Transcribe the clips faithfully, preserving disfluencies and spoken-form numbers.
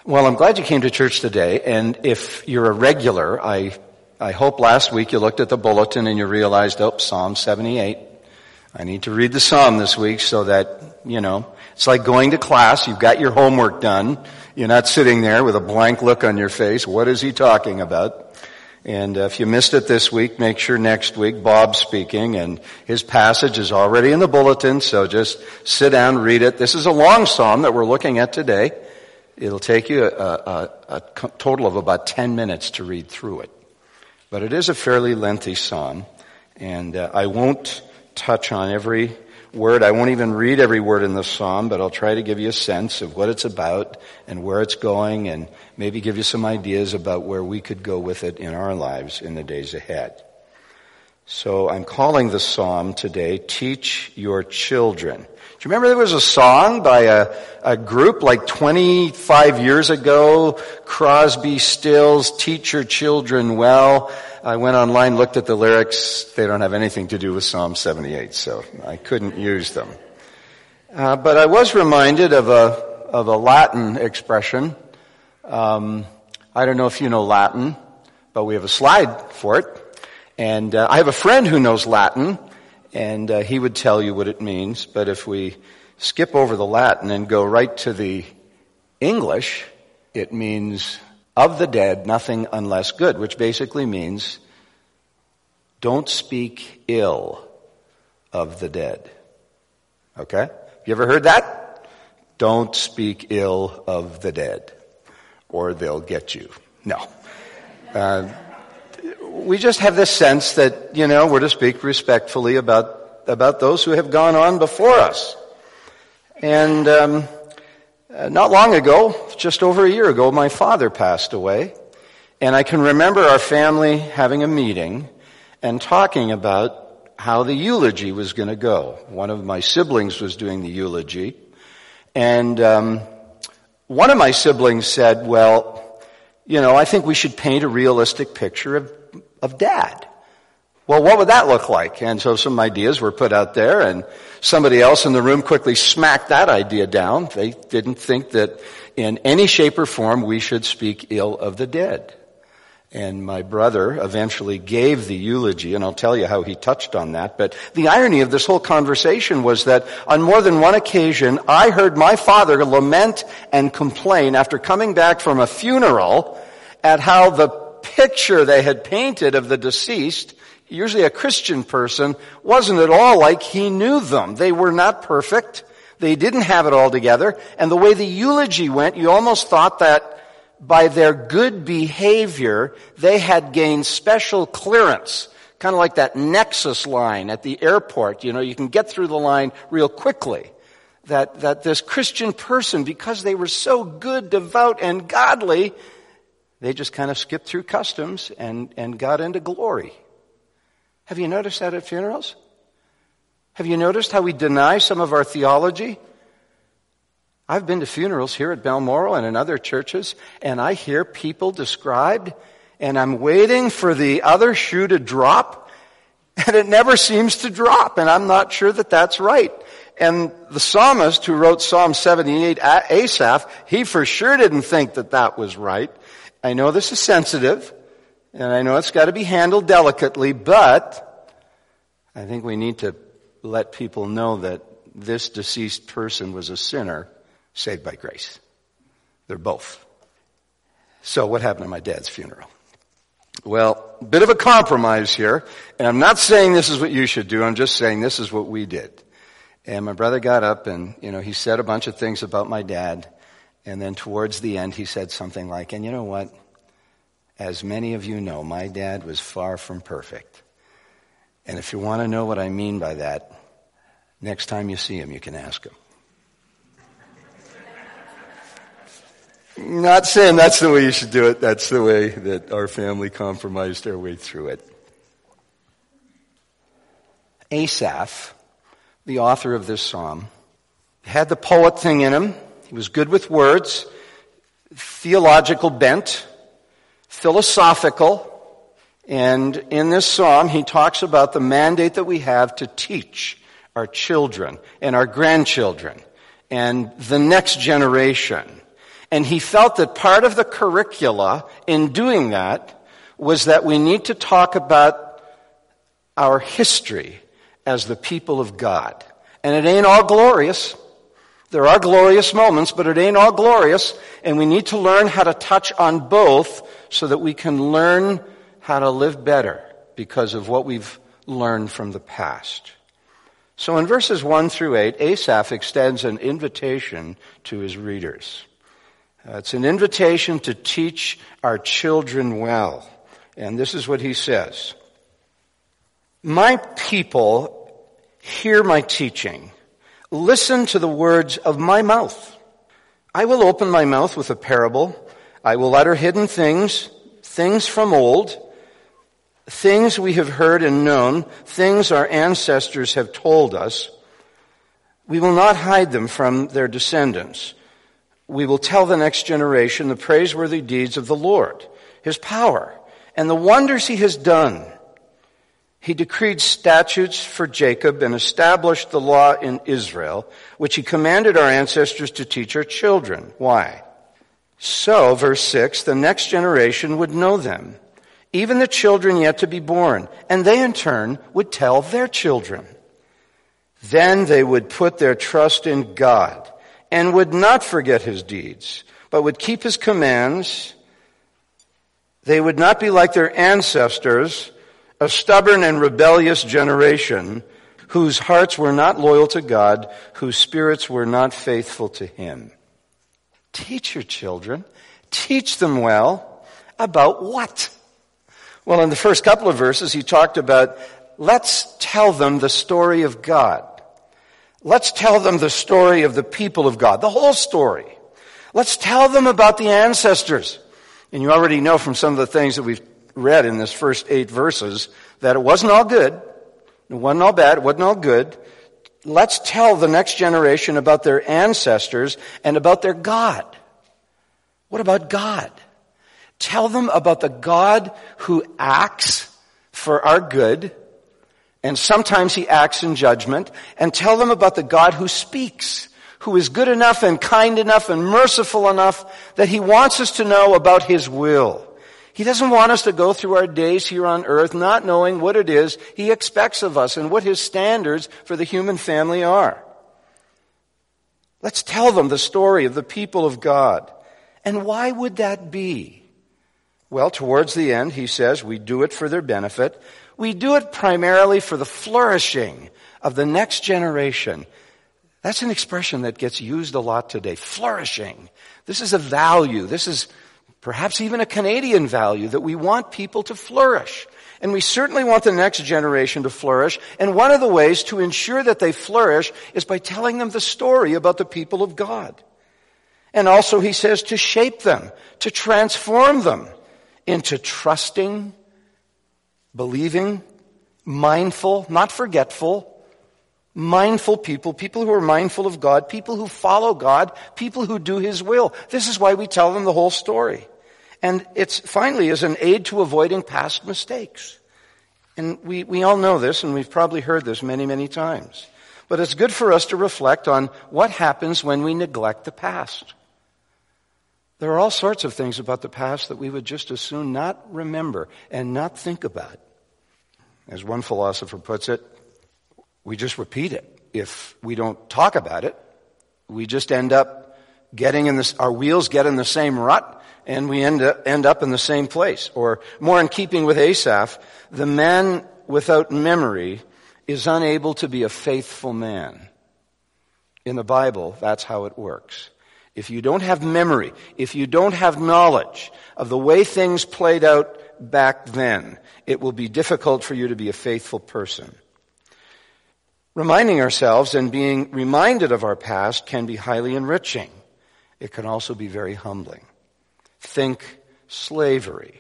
Well, I'm glad you came to church today, and if you're a regular, I I hope last week you looked at the bulletin and you realized, oh, Psalm seventy-eight. I need to read the psalm this week so that, you know, it's like going to class, you've got your homework done, you're not sitting there with a blank look on your face, what is he talking about? And uh, if you missed it this week, make sure next week Bob's speaking, and his passage is already in the bulletin, so just sit down, read it. This is a long psalm that we're looking at today. It'll take you a, a, a total of about ten minutes to read through it. But it is a fairly lengthy psalm, and uh, I won't touch on every word. I won't even read every word in the psalm, but I'll try to give you a sense of what it's about and where it's going, and maybe give you some ideas about where we could go with it in our lives in the days ahead. So I'm calling the psalm today, Teach Your Children. Do you remember there was a song by a, a group like twenty-five years ago, Crosby, Stills, Teach Your Children Well? I went online, looked at the lyrics. They don't have anything to do with Psalm seventy-eight, so I couldn't use them. Uh, but I was reminded of a of a Latin expression. Um, I don't know if you know Latin, but we have a slide for it. And uh, I have a friend who knows Latin, and uh, he would tell you what it means. But if we skip over the Latin and go right to the English, it means of the dead, nothing unless good, which basically means don't speak ill of the dead. Okay? You ever heard that? Don't speak ill of the dead, or they'll get you. No. Uh, we just have this sense that, you know, we're to speak respectfully about about those who have gone on before us. And um, not long ago, just over a year ago, my father passed away. And I can remember our family having a meeting and talking about how the eulogy was going to go. One of my siblings was doing the eulogy. And um, one of my siblings said, well, you know, I think we should paint a realistic picture of of dad. Well, what would that look like? And so some ideas were put out there, and somebody else in the room quickly smacked that idea down. They didn't think that in any shape or form we should speak ill of the dead. And my brother eventually gave the eulogy, and I'll tell you how he touched on that. But the irony of this whole conversation was that on more than one occasion, I heard my father lament and complain after coming back from a funeral at how the picture they had painted of the deceased, usually a Christian person, wasn't at all like he knew them. They were not perfect. They didn't have it all together. And the way the eulogy went, you almost thought that by their good behavior, they had gained special clearance. Kind of like that Nexus line at the airport. You know, you can get through the line real quickly. That, that this Christian person, because they were so good, devout, and godly, they just kind of skipped through customs and, and got into glory. Have you noticed that at funerals? Have you noticed how we deny some of our theology? I've been to funerals here at Balmoral and in other churches, and I hear people described, and I'm waiting for the other shoe to drop, and it never seems to drop, and I'm not sure that that's right. And the psalmist who wrote Psalm seventy-eight, Asaph, he for sure didn't think that that was right. I know this is sensitive, and I know it's got to be handled delicately, but I think we need to let people know that this deceased person was a sinner saved by grace. They're both. So what happened at my dad's funeral? Well, a bit of a compromise here, and I'm not saying this is what you should do, I'm just saying this is what we did. And my brother got up and, you know, he said a bunch of things about my dad. And then towards the end, he said something like, and you know what? As many of you know, my dad was far from perfect. And if you want to know what I mean by that, next time you see him, you can ask him. Not saying that's the way you should do it. That's the way that our family compromised our way through it. Asaph, the author of this psalm, had the poet thing in him. He was good with words, theological bent, philosophical, and in this psalm he talks about the mandate that we have to teach our children and our grandchildren and the next generation. And he felt that part of the curricula in doing that was that we need to talk about our history as the people of God. And it ain't all glorious. There are glorious moments, but it ain't all glorious. And we need to learn how to touch on both so that we can learn how to live better because of what we've learned from the past. So in verses one through eight, Asaph extends an invitation to his readers. Uh, it's an invitation to teach our children well. And this is what he says. My people, hear my teaching. Listen to the words of my mouth. I will open my mouth with a parable. I will utter hidden things, things from old, things we have heard and known, things our ancestors have told us. We will not hide them from their descendants. We will tell the next generation the praiseworthy deeds of the Lord, his power, and the wonders he has done. He decreed statutes for Jacob and established the law in Israel, which he commanded our ancestors to teach our children. Why? So, verse six, the next generation would know them, even the children yet to be born, and they in turn would tell their children. Then they would put their trust in God and would not forget his deeds, but would keep his commands. They would not be like their ancestors, a stubborn and rebellious generation whose hearts were not loyal to God, whose spirits were not faithful to him. Teach your children, teach them well, about what? Well, in the first couple of verses, he talked about, let's tell them the story of God. Let's tell them the story of the people of God, the whole story. Let's tell them about the ancestors. And you already know from some of the things that we've read in this first eight verses that it wasn't all good. It wasn't all bad. It wasn't all good. Let's tell the next generation about their ancestors and about their God. What about God? Tell them about the God who acts for our good, and sometimes he acts in judgment, and tell them about the God who speaks, who is good enough and kind enough and merciful enough that he wants us to know about his will. He doesn't want us to go through our days here on earth not knowing what it is he expects of us and what his standards for the human family are. Let's tell them the story of the people of God. And why would that be? Well, towards the end, he says, we do it for their benefit. We do it primarily for the flourishing of the next generation. That's an expression that gets used a lot today. Flourishing. This is a value. This is perhaps even a Canadian value, that we want people to flourish. And we certainly want the next generation to flourish. And one of the ways to ensure that they flourish is by telling them the story about the people of God. And also, he says, to shape them, to transform them into trusting, believing, mindful, not forgetful, mindful people, people who are mindful of God, people who follow God, people who do his will. This is why we tell them the whole story. And it's finally is an aid to avoiding past mistakes. And we, we all know this, and we've probably heard this many, many times. But it's good for us to reflect on what happens when we neglect the past. There are all sorts of things about the past that we would just as soon not remember and not think about. As one philosopher puts it, we just repeat it. If we don't talk about it, we just end up getting in this, our wheels get in the same rut, and we end up, end up in the same place. Or more in keeping with Asaph, the man without memory is unable to be a faithful man. In the Bible, that's how it works. If you don't have memory, if you don't have knowledge of the way things played out back then, it will be difficult for you to be a faithful person. Reminding ourselves and being reminded of our past can be highly enriching. It can also be very humbling. Think slavery.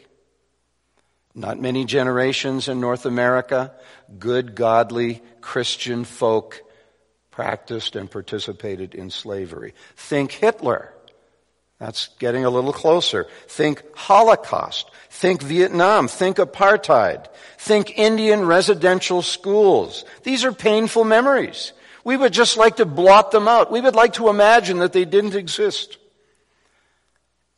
Not many generations in North America, good, godly, Christian folk practiced and participated in slavery. Think Hitler. That's getting a little closer. Think Holocaust. Think Vietnam. Think apartheid. Think Indian residential schools. These are painful memories. We would just like to blot them out. We would like to imagine that they didn't exist.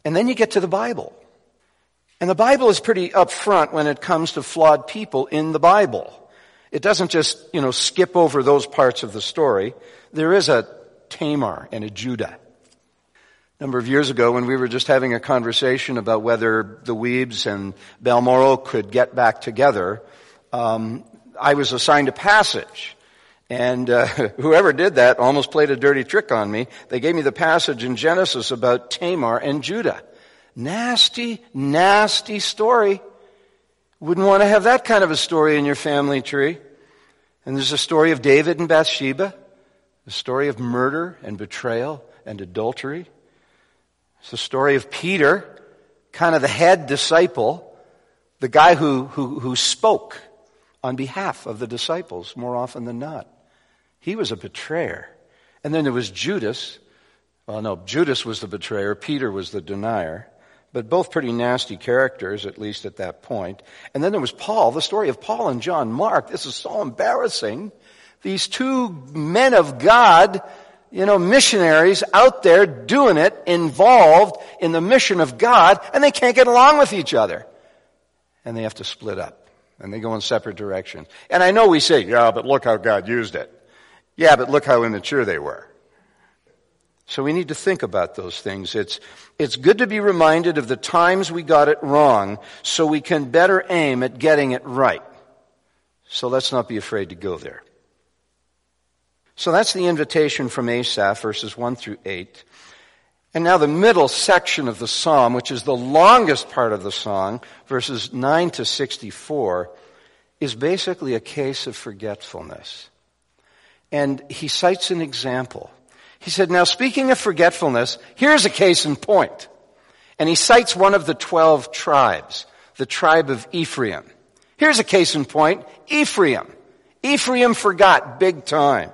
And then you get to the Bible. And the Bible is pretty upfront when it comes to flawed people in the Bible. It doesn't just, you know, skip over those parts of the story. There is a Tamar and a Judah. A number of years ago when we were just having a conversation about whether the Weebs and Balmoral could get back together, um, I was assigned a passage. And uh, whoever did that almost played a dirty trick on me. They gave me the passage in Genesis about Tamar and Judah. Nasty, nasty story. Wouldn't want to have that kind of a story in your family tree. And there's a story of David and Bathsheba, a story of murder and betrayal and adultery. It's the story of Peter, kind of the head disciple, the guy who, who, who spoke on behalf of the disciples more often than not. He was a betrayer. And then there was Judas. Well, no, Judas was the betrayer. Peter was the denier. But both pretty nasty characters, at least at that point. And then there was Paul, the story of Paul and John Mark. This is so embarrassing. These two men of God, you know, missionaries out there doing it, involved in the mission of God, and they can't get along with each other. And they have to split up. And they go in separate directions. And I know we say, yeah, but look how God used it. Yeah, but look how immature they were. So we need to think about those things. It's, it's good to be reminded of the times we got it wrong so we can better aim at getting it right. So let's not be afraid to go there. So that's the invitation from Asaph, verses one through eight. And now the middle section of the psalm, which is the longest part of the song, verses nine to sixty-four, is basically a case of forgetfulness. And he cites an example. He said, now speaking of forgetfulness, here's a case in point. And he cites one of the twelve tribes, the tribe of Ephraim. Here's a case in point, Ephraim. Ephraim forgot big time.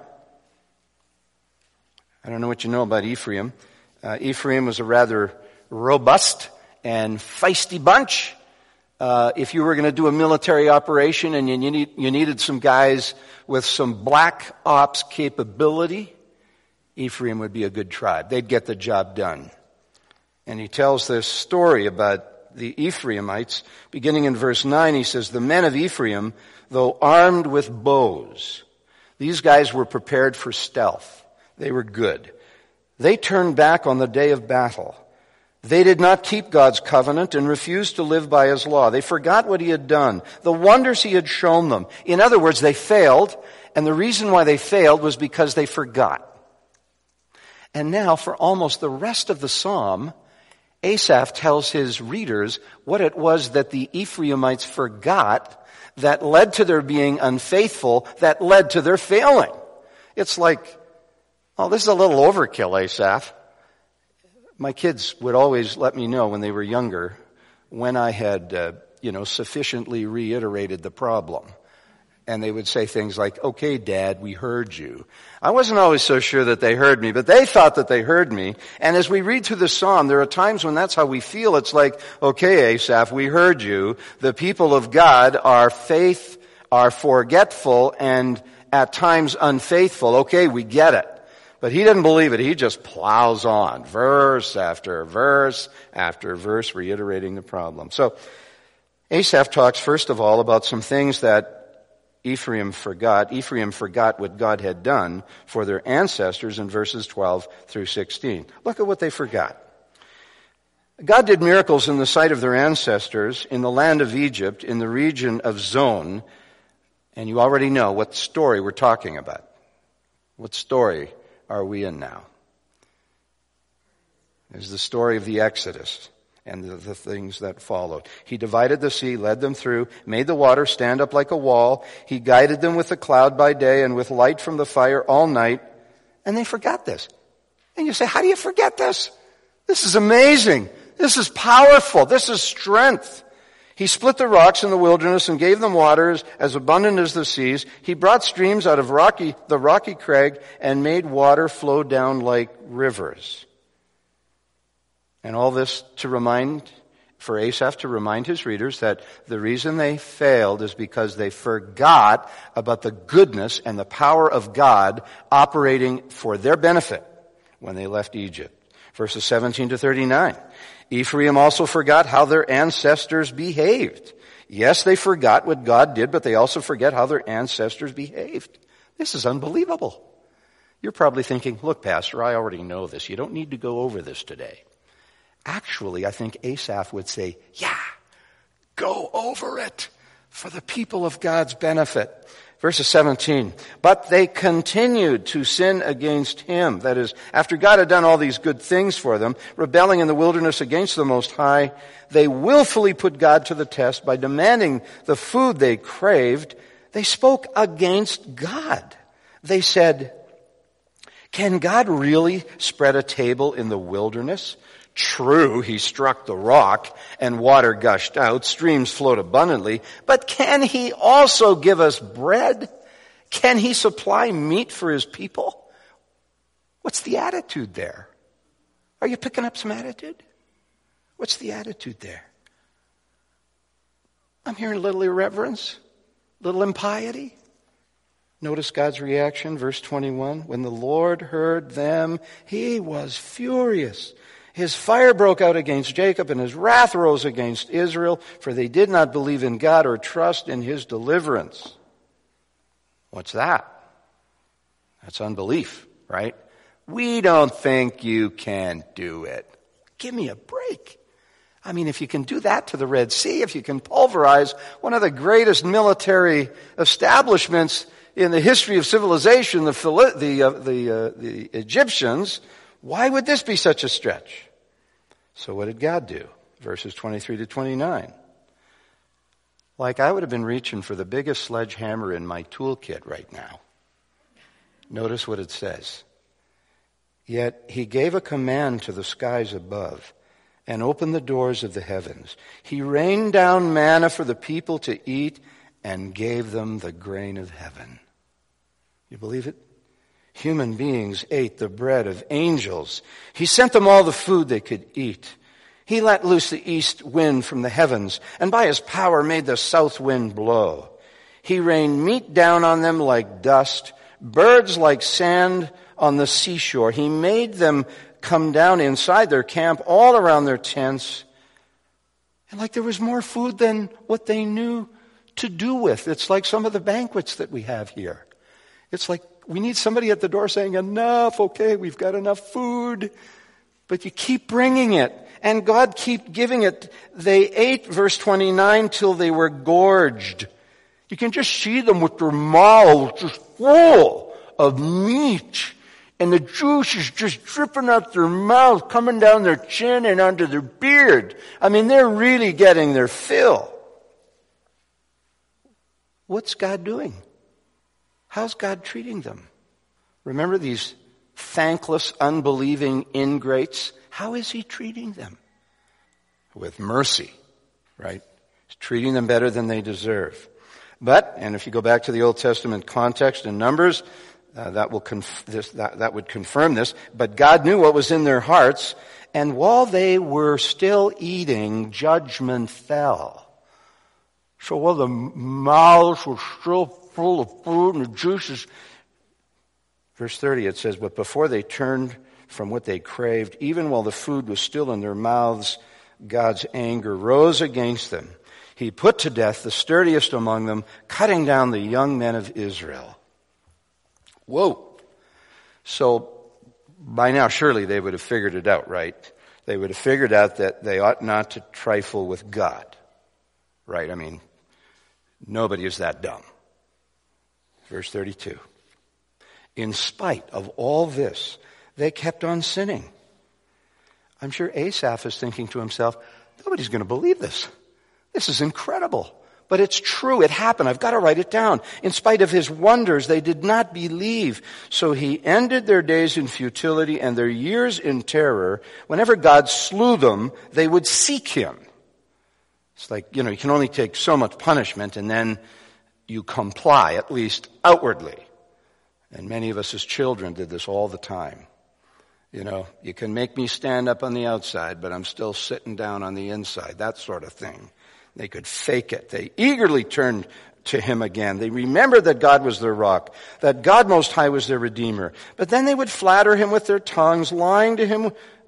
I don't know what you know about Ephraim. Uh, Ephraim was a rather robust and feisty bunch. Uh, if you were going to do a military operation and you, need, you needed some guys with some black ops capability, Ephraim would be a good tribe. They'd get the job done. And he tells this story about the Ephraimites. Beginning in verse nine, he says, the men of Ephraim, though armed with bows, these guys were prepared for stealth. They were good. They turned back on the day of battle. They did not keep God's covenant and refused to live by his law. They forgot what he had done, the wonders he had shown them. In other words, they failed, and the reason why they failed was because they forgot. And now, for almost the rest of the psalm, Asaph tells his readers what it was that the Ephraimites forgot that led to their being unfaithful, that led to their failing. It's like, oh, this is a little overkill, Asaph. My kids would always let me know when they were younger when I had, uh, you know, sufficiently reiterated the problem. And they would say things like, okay, Dad, we heard you. I wasn't always so sure that they heard me, but they thought that they heard me. And as we read through the psalm, there are times when that's how we feel. It's like, okay, Asaph, we heard you. The people of God are faith, are forgetful, and at times unfaithful. Okay, we get it. But he didn't believe it. He just plows on, verse after verse after verse, reiterating the problem. So Asaph talks, first of all, about some things that Ephraim forgot. Ephraim forgot what God had done for their ancestors in verses twelve through sixteen. Look at what they forgot. God did miracles in the sight of their ancestors in the land of Egypt, in the region of Zon. And you already know what story we're talking about. What story are we in now? There's the story of the Exodus and the, the things that followed. He divided the sea, led them through, made the water stand up like a wall. He guided them with a cloud by day and with light from the fire all night. And they forgot this. And you say, how do you forget this? This is amazing. This is powerful. This is strength. He split the rocks in the wilderness and gave them waters as abundant as the seas. He brought streams out of rocky, the rocky crag and made water flow down like rivers. And all this to remind, for Asaph to remind his readers that the reason they failed is because they forgot about the goodness and the power of God operating for their benefit when they left Egypt. Verses seventeen to thirty-nine. Ephraim also forgot how their ancestors behaved. Yes, they forgot what God did, but they also forget how their ancestors behaved. This is unbelievable. You're probably thinking, look, Pastor, I already know this. You don't need to go over this today. Actually, I think Asaph would say, yeah, go over it for the people of God's benefit. Verses seventeen, but they continued to sin against him. That is, after God had done all these good things for them, rebelling in the wilderness against the Most High, they willfully put God to the test by demanding the food they craved. They spoke against God. They said, can God really spread a table in the wilderness? True, he struck the rock and water gushed out, streams flowed abundantly, but can he also give us bread? Can he supply meat for his people? What's the attitude there? Are you picking up some attitude? What's the attitude there? I'm hearing a little irreverence, a little impiety. Notice God's reaction, verse twenty-one. When the Lord heard them, he was furious. His fire broke out against Jacob, and his wrath rose against Israel, for they did not believe in God or trust in his deliverance. What's that? That's unbelief, right? We don't think you can do it. Give me a break. I mean, if you can do that to the Red Sea, if you can pulverize one of the greatest military establishments in the history of civilization, the the uh, the, uh, the Egyptians, why would this be such a stretch? So what did God do? Verses twenty-three to twenty-nine. Like I would have been reaching for the biggest sledgehammer in my toolkit right now. Notice what it says. Yet he gave a command to the skies above and opened the doors of the heavens. He rained down manna for the people to eat and gave them the grain of heaven. You believe it? Human beings ate the bread of angels. He sent them all the food they could eat. He let loose the east wind from the heavens, and by his power made the south wind blow. He rained meat down on them like dust, birds like sand on the seashore. He made them come down inside their camp, all around their tents. And like there was more food than what they knew to do with. It's like some of the banquets that we have here. It's like we need somebody at the door saying, enough, okay, we've got enough food. But you keep bringing it. And God keep giving it. They ate, verse twenty-nine, till they were gorged. You can just see them with their mouths just full of meat. And the juice is just dripping out their mouth, coming down their chin and onto their beard. I mean, they're really getting their fill. What's God doing? How's God treating them? Remember these thankless, unbelieving ingrates? How is he treating them? With mercy, right? He's treating them better than they deserve. But, and if you go back to the Old Testament context in Numbers, uh, that will conf- this, that, that would confirm this. But God knew what was in their hearts, and while they were still eating, judgment fell. So while the mouths were still full of food and the juices, verse thirty, it says, but before they turned from what they craved, even while the food was still in their mouths, God's anger rose against them. He put to death the sturdiest among them, cutting down the young men of Israel. Whoa. So by now, surely they would have figured it out, right? They would have figured out that they ought not to trifle with God, right? I mean, nobody is that dumb. Verse thirty-two. In spite of all this, they kept on sinning. I'm sure Asaph is thinking to himself, nobody's going to believe this. This is incredible. But it's true. It happened. I've got to write it down. In spite of his wonders, they did not believe. So he ended their days in futility and their years in terror. Whenever God slew them, they would seek him. It's like, you know, you can only take so much punishment and then you comply, at least outwardly. And many of us as children did this all the time. You know, you can make me stand up on the outside, but I'm still sitting down on the inside, that sort of thing. They could fake it. They eagerly turned to him again. They remembered that God was their rock, that God Most High was their Redeemer. But then they would flatter him with their tongues, lying to him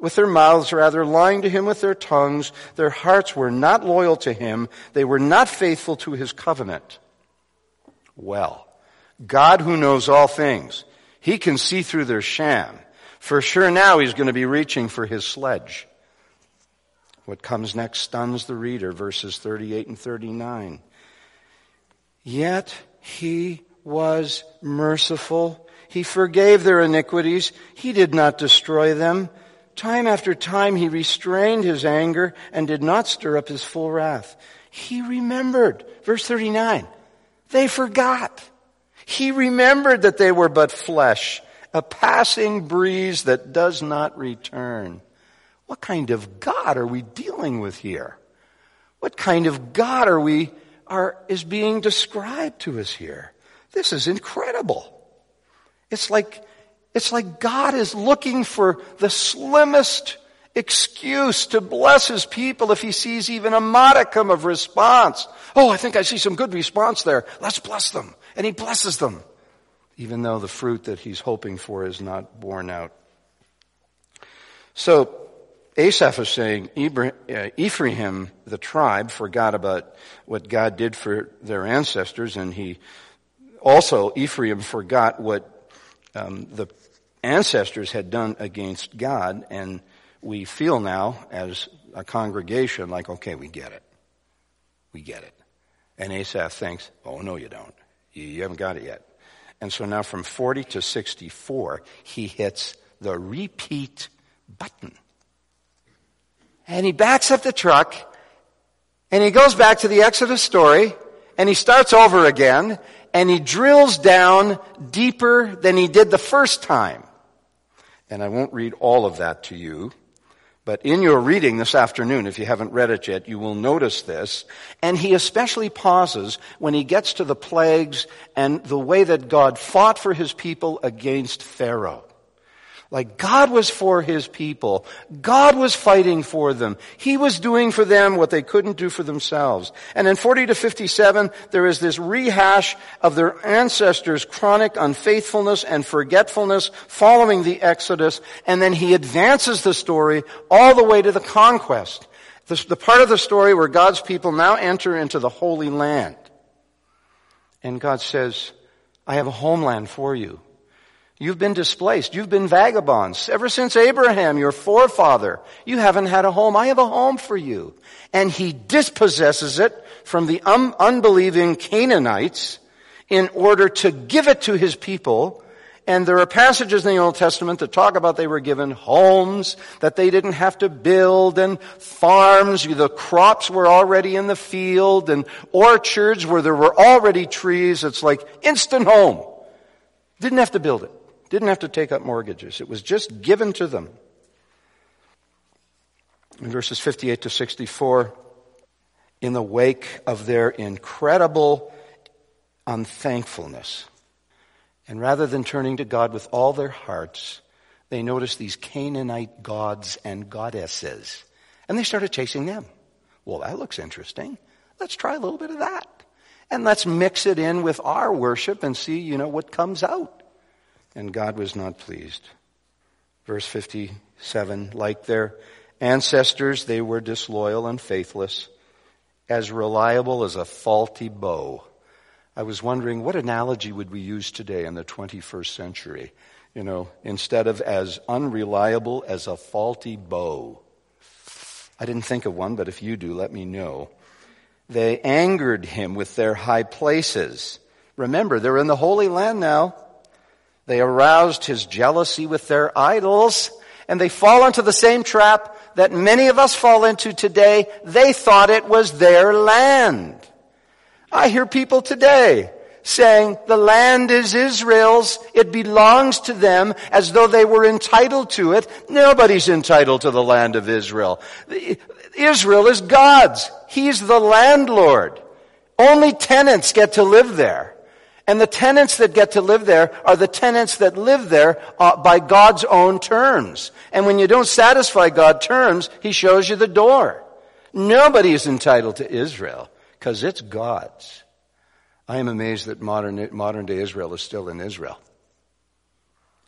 with their mouths, rather, lying to him with their tongues. Their hearts were not loyal to him. They were not faithful to his covenant. Well, God who knows all things, he can see through their sham. For sure now he's going to be reaching for his sledge. What comes next stuns the reader, verses thirty-eight and thirty-nine. Yet he was merciful. He forgave their iniquities. He did not destroy them. Time after time he restrained his anger and did not stir up his full wrath. He remembered. Verse thirty-nine. They forgot. He remembered that they were but flesh, a passing breeze that does not return. What kind of God are we dealing with here? What kind of God are we are is being described to us here? This is incredible. It's like it's like God is looking for the slimmest excuse to bless his people if he sees even a modicum of response. Oh, I think I see some good response there. Let's bless them. And he blesses them, even though the fruit that he's hoping for is not borne out. So Asaph is saying Ephraim, the tribe, forgot about what God did for their ancestors, and he also, Ephraim forgot what um, the ancestors had done against God, and we feel now as a congregation like, okay, we get it. We get it. And Asaph thinks, oh, no, you don't. You, you haven't got it yet. And so now from forty to sixty-four, he hits the repeat button. And he backs up the truck, and he goes back to the Exodus story, and he starts over again, and he drills down deeper than he did the first time. And I won't read all of that to you, but in your reading this afternoon, if you haven't read it yet, you will notice this. And he especially pauses when he gets to the plagues and the way that God fought for his people against Pharaoh. Like God was for his people. God was fighting for them. He was doing for them what they couldn't do for themselves. And in forty to fifty-seven, there is this rehash of their ancestors' chronic unfaithfulness and forgetfulness following the Exodus. And then he advances the story all the way to the conquest. The, the part of the story where God's people now enter into the Holy Land. And God says, I have a homeland for you. You've been displaced. You've been vagabonds. Ever since Abraham, your forefather, you haven't had a home. I have a home for you. And he dispossesses it from the un- unbelieving Canaanites in order to give it to his people. And there are passages in the Old Testament that talk about they were given homes that they didn't have to build, and farms, the crops were already in the field, and orchards where there were already trees. It's like instant home. Didn't have to build it. Didn't have to take up mortgages. It was just given to them. In verses fifty-eight to sixty-four, in the wake of their incredible unthankfulness, and rather than turning to God with all their hearts, they noticed these Canaanite gods and goddesses. And they started chasing them. Well, that looks interesting. Let's try a little bit of that. And let's mix it in with our worship and see, you know, what comes out. And God was not pleased. Verse fifty-seven, like their ancestors, they were disloyal and faithless, as reliable as a faulty bow. I was wondering, what analogy would we use today in the twenty-first century? You know, instead of as unreliable as a faulty bow. I didn't think of one, but if you do, let me know. They angered him with their high places. Remember, they're in the Holy Land now. They aroused his jealousy with their idols, and they fall into the same trap that many of us fall into today. They thought it was their land. I hear people today saying the land is Israel's, it belongs to them, as though they were entitled to it. Nobody's entitled to the land of Israel. Israel is God's. He's the landlord. Only tenants get to live there. And the tenants that get to live there are the tenants that live there uh, by God's own terms. And when you don't satisfy God's terms, he shows you the door. Nobody is entitled to Israel because it's God's. I am amazed that modern modern day Israel is still in Israel.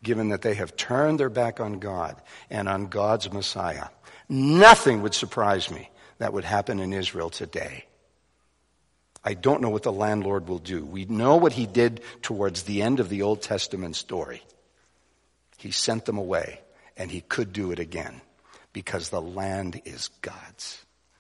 given that they have turned their back on God and on God's Messiah. Nothing would surprise me that would happen in Israel today. I don't know what the landlord will do. We know what he did towards the end of the Old Testament story. He sent them away, and he could do it again because the land is God's.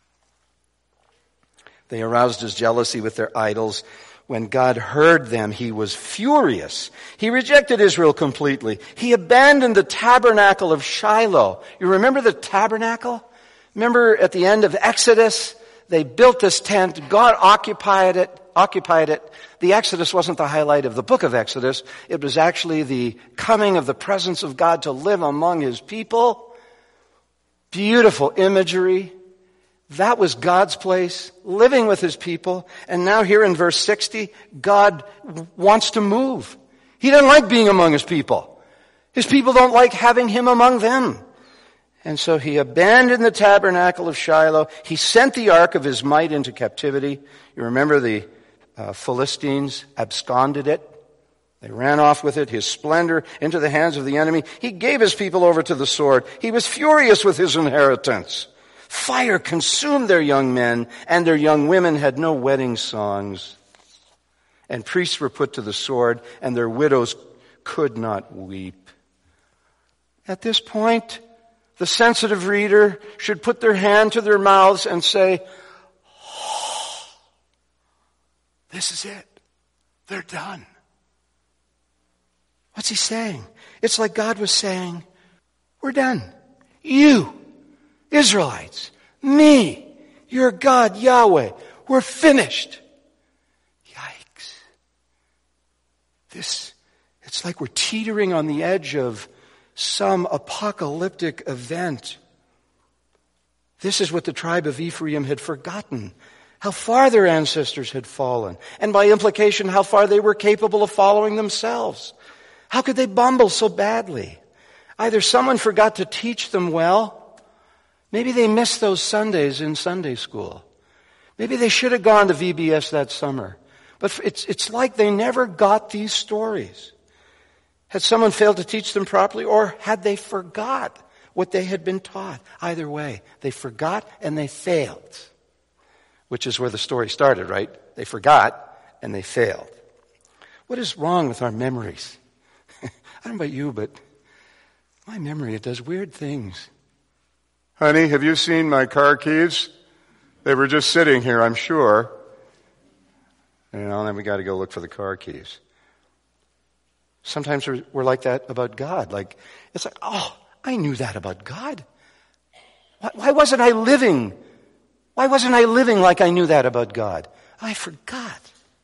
They aroused his jealousy with their idols. When God heard them, he was furious. He rejected Israel completely. He abandoned the tabernacle of Shiloh. You remember the tabernacle? Remember at the end of Exodus, they built this tent. God occupied it, occupied it. The Exodus wasn't the highlight of the book of Exodus. It was actually the coming of the presence of God to live among his people. Beautiful imagery. That was God's place, living with his people. And now here in verse sixty, God wants to move. He doesn't like being among his people. His people don't like having him among them. And so he abandoned the tabernacle of Shiloh. He sent the ark of his might into captivity. You remember the uh, Philistines absconded it. They ran off with it, his splendor, into the hands of the enemy. He gave his people over to the sword. He was furious with his inheritance. Fire consumed their young men, and their young women had no wedding songs. And priests were put to the sword, and their widows could not weep. At this point, the sensitive reader should put their hand to their mouths and say, oh, this is it. They're done. What's he saying? It's like God was saying, we're done. You, Israelites, me, your God, Yahweh, we're finished. Yikes. This, it's like we're teetering on the edge of some apocalyptic event. This is what the tribe of Ephraim had forgotten. How far their ancestors had fallen. And by implication, how far they were capable of following themselves. How could they bumble so badly? Either someone forgot to teach them well. Maybe they missed those Sundays in Sunday school. Maybe they should have gone to V B S that summer. But it's, it's like they never got these stories. Had someone failed to teach them properly, or had they forgot what they had been taught? Either way, they forgot and they failed. Which is where the story started, right? They forgot and they failed. What is wrong with our memories? I don't know about you, but my memory, it does weird things. Honey, have you seen my car keys? They were just sitting here, I'm sure. You know, and then we got to go look for the car keys. Sometimes we're, we're like that about God. Like, it's like, oh, I knew that about God. Why, why wasn't I living? Why wasn't I living like I knew that about God? I forgot.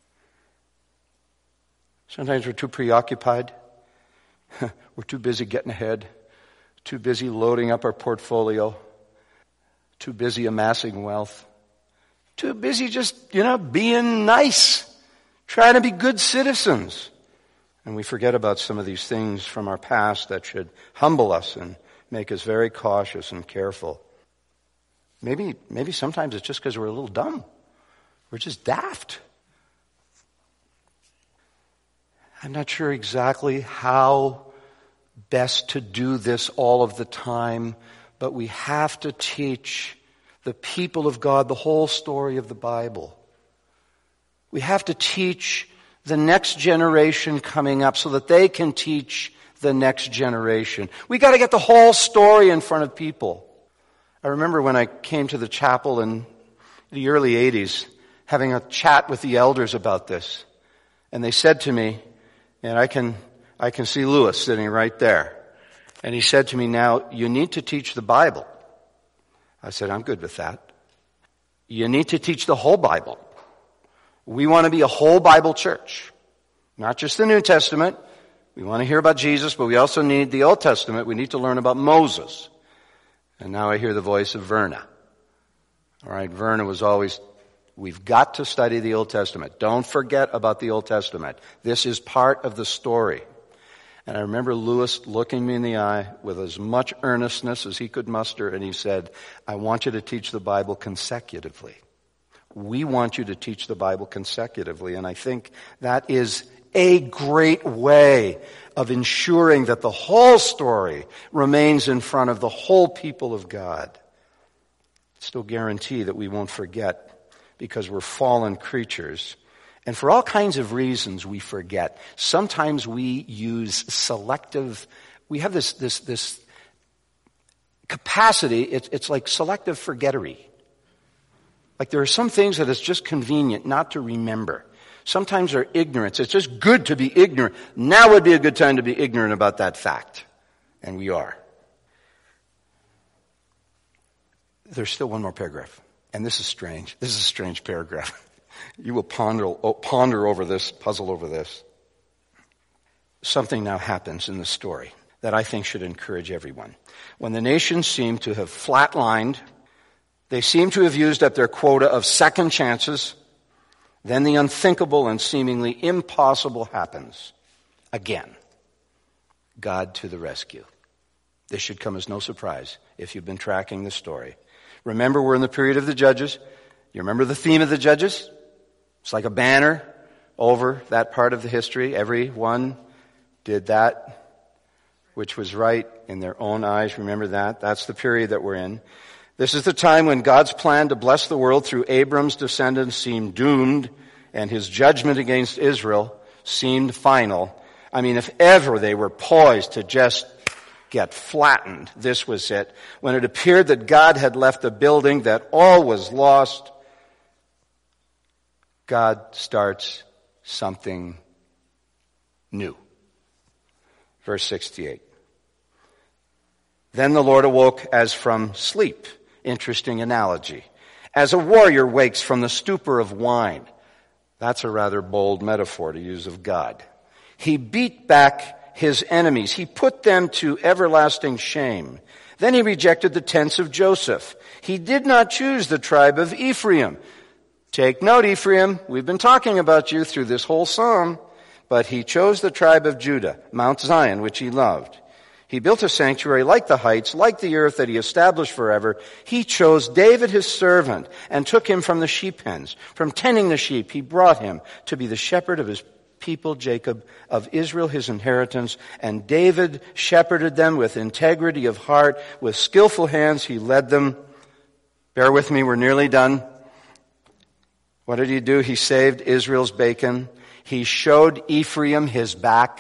Sometimes we're too preoccupied. We're too busy getting ahead. Too busy loading up our portfolio. Too busy amassing wealth. Too busy just, you know, being nice. Trying to be good citizens. And we forget about some of these things from our past that should humble us and make us very cautious and careful. Maybe, maybe sometimes it's just because we're a little dumb. We're just daft. I'm not sure exactly how best to do this all of the time, but we have to teach the people of God the whole story of the Bible. We have to teach the next generation coming up so that they can teach the next generation. We got to get the whole story in front of people. I remember when I came to the chapel in the early eighties, having a chat with the elders about this. And they said to me, and I can I can see Lewis sitting right there. And he said to me, now, you need to teach the Bible. I said, I'm good with that. You need to teach the whole Bible. We want to be a whole Bible church. Not just the New Testament. We want to hear about Jesus, but we also need the Old Testament. We need to learn about Moses. And now I hear the voice of Verna. All right, Verna was always, we've got to study the Old Testament. Don't forget about the Old Testament. This is part of the story. And I remember Lewis looking me in the eye with as much earnestness as he could muster, and he said, I want you to teach the Bible consecutively. We want you to teach the Bible consecutively. And I think that is a great way of ensuring that the whole story remains in front of the whole people of God. It's no guarantee that we won't forget, because we're fallen creatures. And for all kinds of reasons we forget. Sometimes we use selective, we have this, this, this capacity, it's, it's like selective forgettery. Like there are some things that it's just convenient not to remember. Sometimes our ignorance, it's just good to be ignorant. Now would be a good time to be ignorant about that fact. And we are. There's still one more paragraph. And this is strange. This is a strange paragraph. You will ponder, ponder over this, puzzle over this. Something now happens in the story that I think should encourage everyone. When the nations seem to have flatlined, they seem to have used up their quota of second chances, then the unthinkable and seemingly impossible happens again. God to the rescue. This should come as no surprise if you've been tracking the story. Remember, we're in the period of the Judges. You remember the theme of the Judges? It's like a banner over that part of the history. Everyone did that which was right in their own eyes. Remember that? That's the period that we're in. This is the time when God's plan to bless the world through Abram's descendants seemed doomed, and his judgment against Israel seemed final. I mean, if ever they were poised to just get flattened, this was it. When it appeared that God had left a building, that all was lost, God starts something new. Verse sixty-eight. Then the Lord awoke as from sleep. Interesting analogy. As a warrior wakes from the stupor of wine. That's a rather bold metaphor to use of God. He beat back his enemies. He put them to everlasting shame. Then he rejected the tents of Joseph. He did not choose the tribe of Ephraim. Take note, Ephraim, we've been talking about you through this whole psalm. But he chose the tribe of Judah, Mount Zion, which he loved. He built a sanctuary like the heights, like the earth that he established forever. He chose David his servant and took him from the sheep pens. From tending the sheep, he brought him to be the shepherd of his people, Jacob, of Israel his inheritance. And David shepherded them with integrity of heart. With skillful hands he led them. Bear with me, we're nearly done. What did he do? He saved Israel's bacon. He showed Ephraim his back.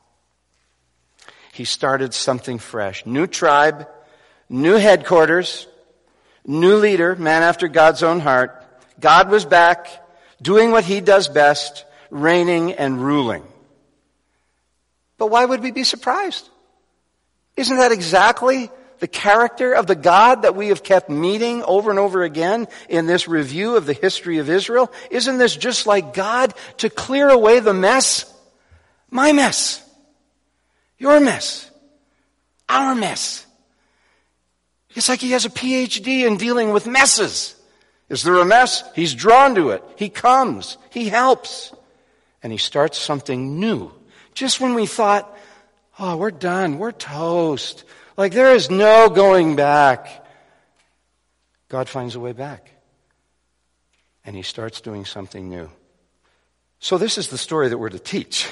He started something fresh. New tribe, new headquarters, new leader, man after God's own heart. God was back, doing what he does best, reigning and ruling. But why would we be surprised? Isn't that exactly the character of the God that we have kept meeting over and over again in this review of the history of Israel? Isn't this just like God to clear away the mess? My mess. Your mess. Our mess. It's like he has a P H D in dealing with messes. Is there a mess? He's drawn to it. He comes. He helps. And he starts something new. Just when we thought, oh, we're done. We're toast. Like there is no going back. God finds a way back. And he starts doing something new. So this is the story that we're to teach.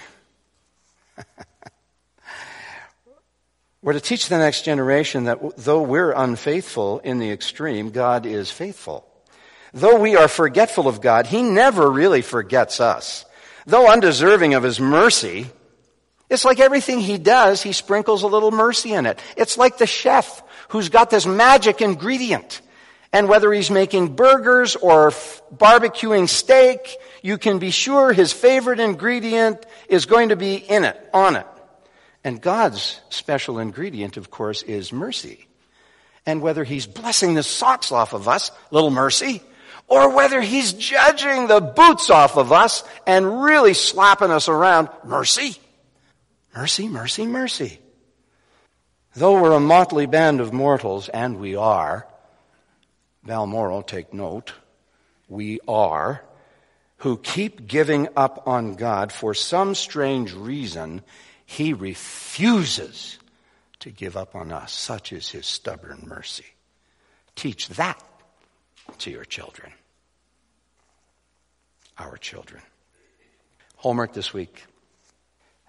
We're to teach the next generation that though we're unfaithful in the extreme, God is faithful. Though we are forgetful of God, he never really forgets us. Though undeserving of his mercy, it's like everything he does, he sprinkles a little mercy in it. It's like the chef who's got this magic ingredient. And whether he's making burgers or f- barbecuing steak, you can be sure his favorite ingredient is going to be in it, on it. And God's special ingredient, of course, is mercy. And whether he's blessing the socks off of us, little mercy, or whether he's judging the boots off of us and really slapping us around, mercy. Mercy, mercy, mercy. Though we're a motley band of mortals, and we are, Balmoral, take note, we are, who keep giving up on God for some strange reason, he refuses to give up on us. Such is his stubborn mercy. Teach that to your children. Our children. Homework this week.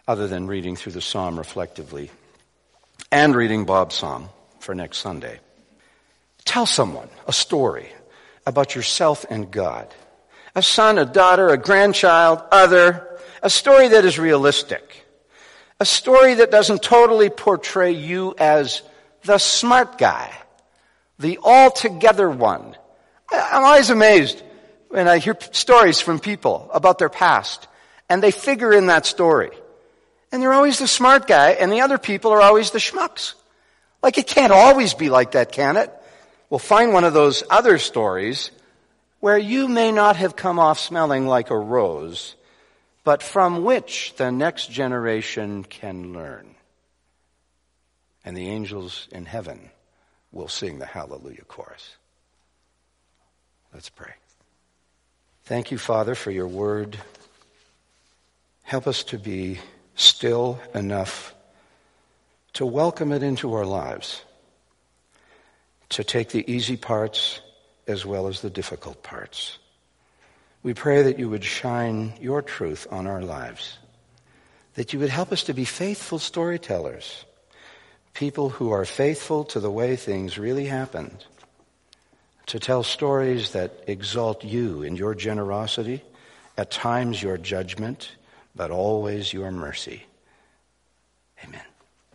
other than reading through the psalm reflectively and reading Bob's psalm for next Sunday. Tell someone a story about yourself and God. A son, a daughter, a grandchild, other. A story that is realistic. A story that doesn't totally portray you as the smart guy, the altogether one. I'm always amazed when I hear stories from people about their past, and they figure in that story. And they're always the smart guy, and the other people are always the schmucks. Like, it can't always be like that, can it? Well, find one of those other stories where you may not have come off smelling like a rose, but from which the next generation can learn. And the angels in heaven will sing the Hallelujah chorus. Let's pray. Thank you, Father, for your word. Help us to be still enough to welcome it into our lives, to take the easy parts as well as the difficult parts. We pray that you would shine your truth on our lives, that you would help us to be faithful storytellers, people who are faithful to the way things really happened, to tell stories that exalt you in your generosity, at times your judgment, but always your mercy. Amen.